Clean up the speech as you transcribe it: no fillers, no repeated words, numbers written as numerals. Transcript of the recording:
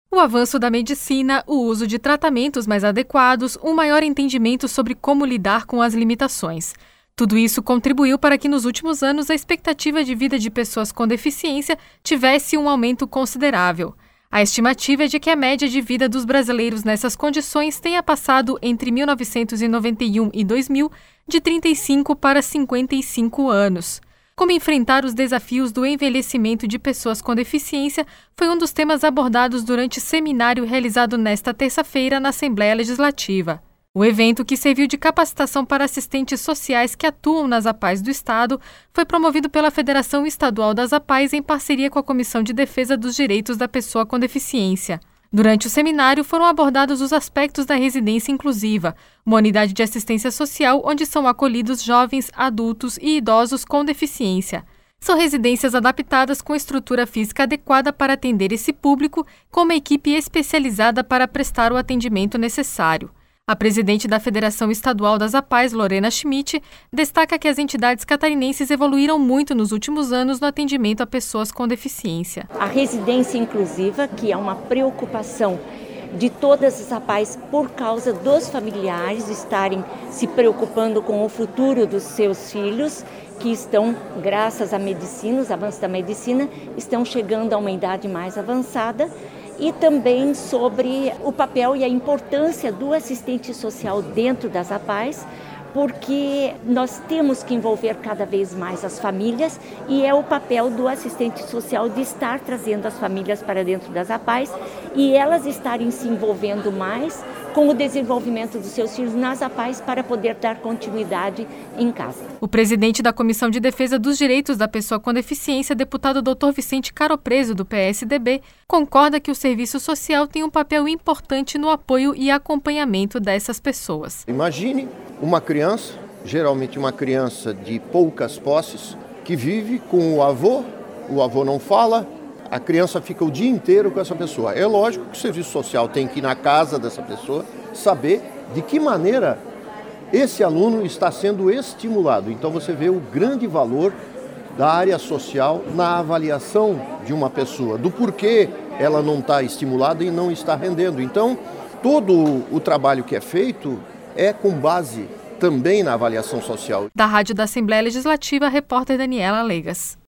O avanço da medicina, o uso de tratamentos mais adequados, um maior entendimento sobre como lidar com as limitações. Tudo isso contribuiu para que nos últimos anos a expectativa de vida de pessoas com deficiência tivesse um aumento considerável. A estimativa é de que a média de vida dos brasileiros nessas condições tenha passado entre 1991 e 2000 de 35 para 55 anos. Como enfrentar os desafios do envelhecimento de pessoas com deficiência foi um dos temas abordados durante seminário realizado nesta terça-feira na Assembleia Legislativa. O evento, que serviu de capacitação para assistentes sociais que atuam nas APAES do Estado, foi promovido pela Federação Estadual das APAES em parceria com a Comissão de Defesa dos Direitos da Pessoa com Deficiência. Durante o seminário, foram abordados os aspectos da residência inclusiva, uma unidade de assistência social onde são acolhidos jovens, adultos e idosos com deficiência. São residências adaptadas com estrutura física adequada para atender esse público, com uma equipe especializada para prestar o atendimento necessário. A presidente da Federação Estadual das APAES, Lorena Schmidt, destaca que as entidades catarinenses evoluíram muito nos últimos anos no atendimento a pessoas com deficiência. A residência inclusiva, que é uma preocupação de todas as APAES por causa dos familiares estarem se preocupando com o futuro dos seus filhos, que estão, graças à medicina, os avanços da medicina, estão chegando a uma idade mais avançada. E também sobre o papel e a importância do assistente social dentro das APAES, porque nós temos que envolver cada vez mais as famílias e é o papel do assistente social de estar trazendo as famílias para dentro das APAES e elas estarem se envolvendo mais com o desenvolvimento dos seus filhos nas APAES para poder dar continuidade em casa. O presidente da Comissão de Defesa dos Direitos da Pessoa com Deficiência, deputado Dr. Vicente Caropreso, do PSDB, concorda que o serviço social tem um papel importante no apoio e acompanhamento dessas pessoas. Imagine uma criança, geralmente uma criança de poucas posses, que vive com o avô não fala, a criança fica o dia inteiro com essa pessoa. É lógico que o serviço social tem que ir na casa dessa pessoa, saber de que maneira esse aluno está sendo estimulado. Então você vê o grande valor da área social na avaliação de uma pessoa, do porquê ela não está estimulada e não está rendendo. Então todo o trabalho que é feito é com base também na avaliação social. Da Rádio da Assembleia Legislativa, a repórter Daniela Legas.